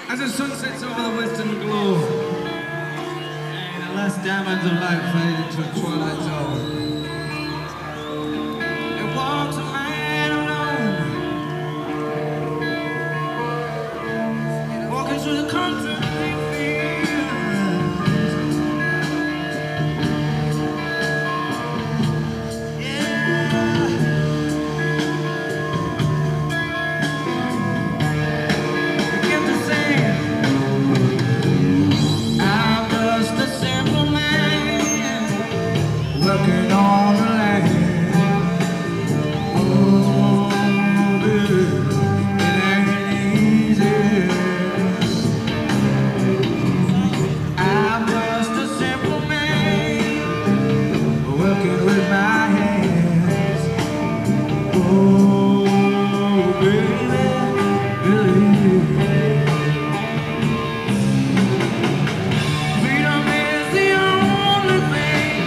As the sun sets over the western globe, and the last diamonds of light fade into a twilight zone, it walks a man alone, walking through the country. Working on the land. Oh, baby, it ain't easy. I'm just a simple man, working with my hands. Oh, baby, freedom is the only thing.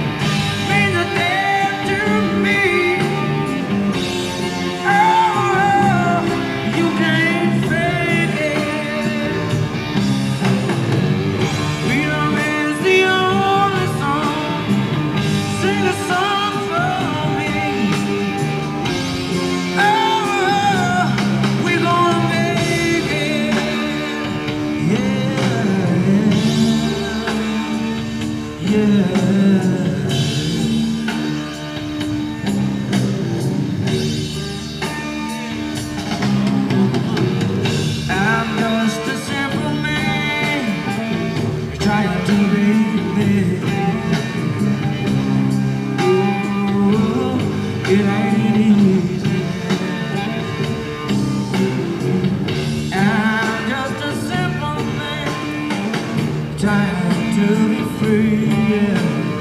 I'm just a simple man trying to be me. Ooh, it ain't easy. I'm just a simple man trying to be free. Yeah.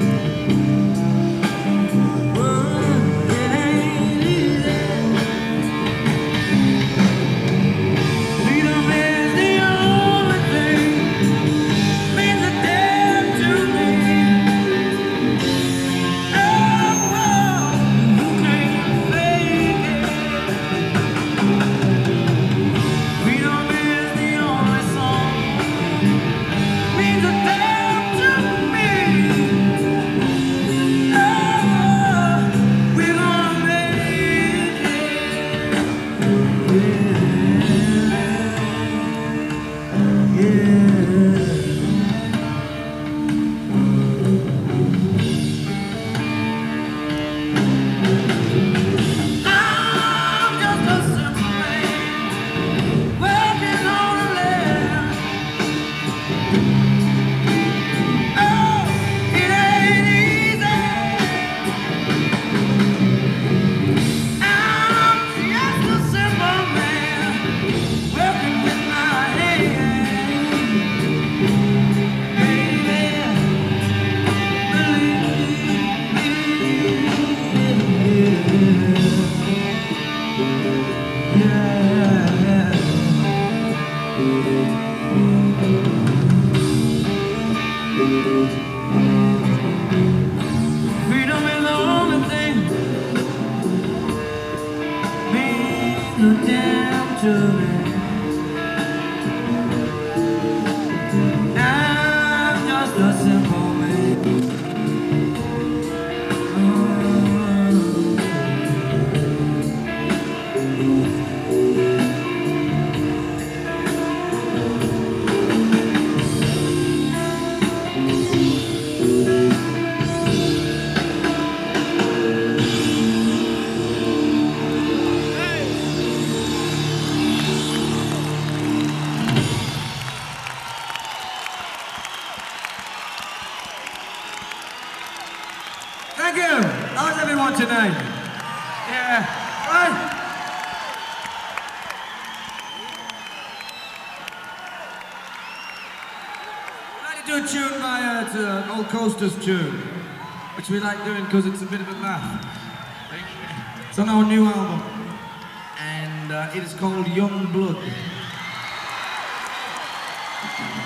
Freedom is the only thing means no damn to me. I'm just a simple man. Thank you. How's everyone tonight? Yeah. Right. I'd like to do a tune by it's an Old Coasters tune, which we like doing because it's a bit of a laugh. It's on our new album, and it is called Young Blood.